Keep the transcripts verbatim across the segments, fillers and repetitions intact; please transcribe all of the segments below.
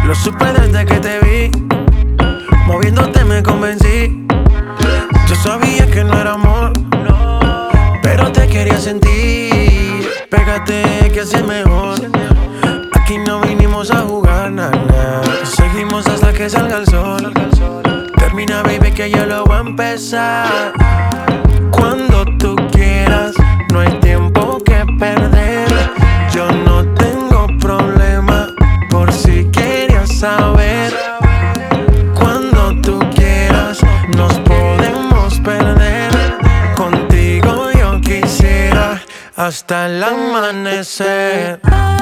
Lo supe desde que te vi, moviéndote me convencí. Yo sabía que no era amor, pero te quería sentir. Pégate que así es mejor. Aquí no vinimos a jugar, nada. Seguimos hasta que salga el sol. Termina, baby, que yo lo voy a empezar. Cuando tú quieras, no hay tiempo que perder. Yo no tengo problema, por si querías saber. Cuando tú quieras, nos podemos perder. Contigo yo quisiera hasta el amanecer.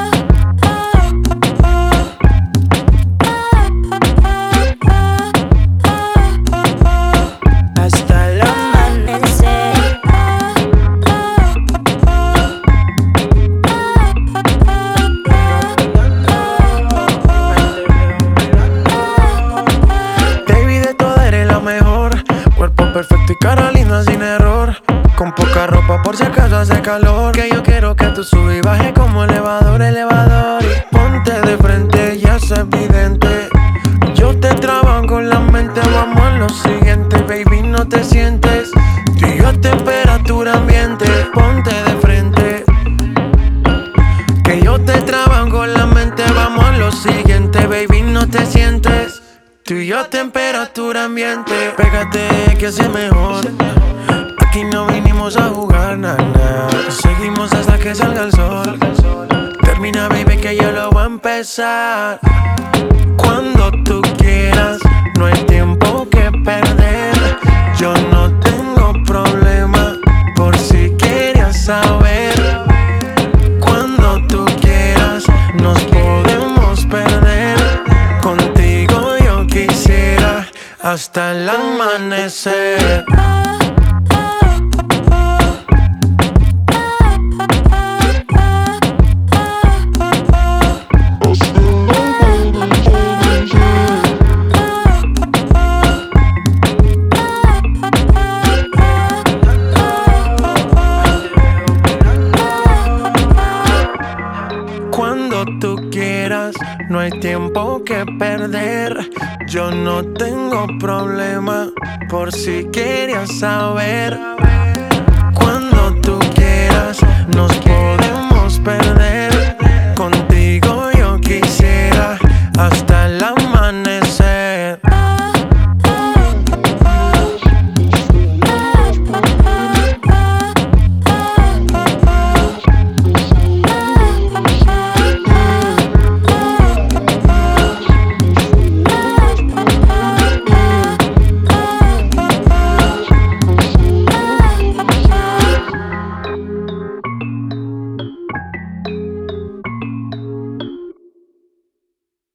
Perfecto y cara linda sin error. Con poca ropa por si acaso hace calor. Que yo quiero que tú subas y bajes como elevador, elevador. Y ponte de frente, ya es evidente. Yo te trabajo con la mente, vamos a lo siguiente. Baby, no te sientes. Tú y yo a temperatura ambiente. Ponte de frente, que yo te trabajo con la mente, vamos a lo siguiente. Baby, no te sientes. Tú y yo a temperatura ambiente. Pégate que así es mejor. Aquí no vinimos a jugar, nada. Seguimos hasta que salga el sol. Termina, baby, que yo lo voy a empezar. Cuando tú quieras, no hay tiempo que perder. Yo no tengo problema, por si querías saber. Cuando tú quieras, nos podemos perder. Contigo yo quisiera hasta el amanecer. Cuando tú quieras, no hay tiempo que perder. Yo no tengo problema, por si querías saber. Cuando tú quieras, nos podemos perder.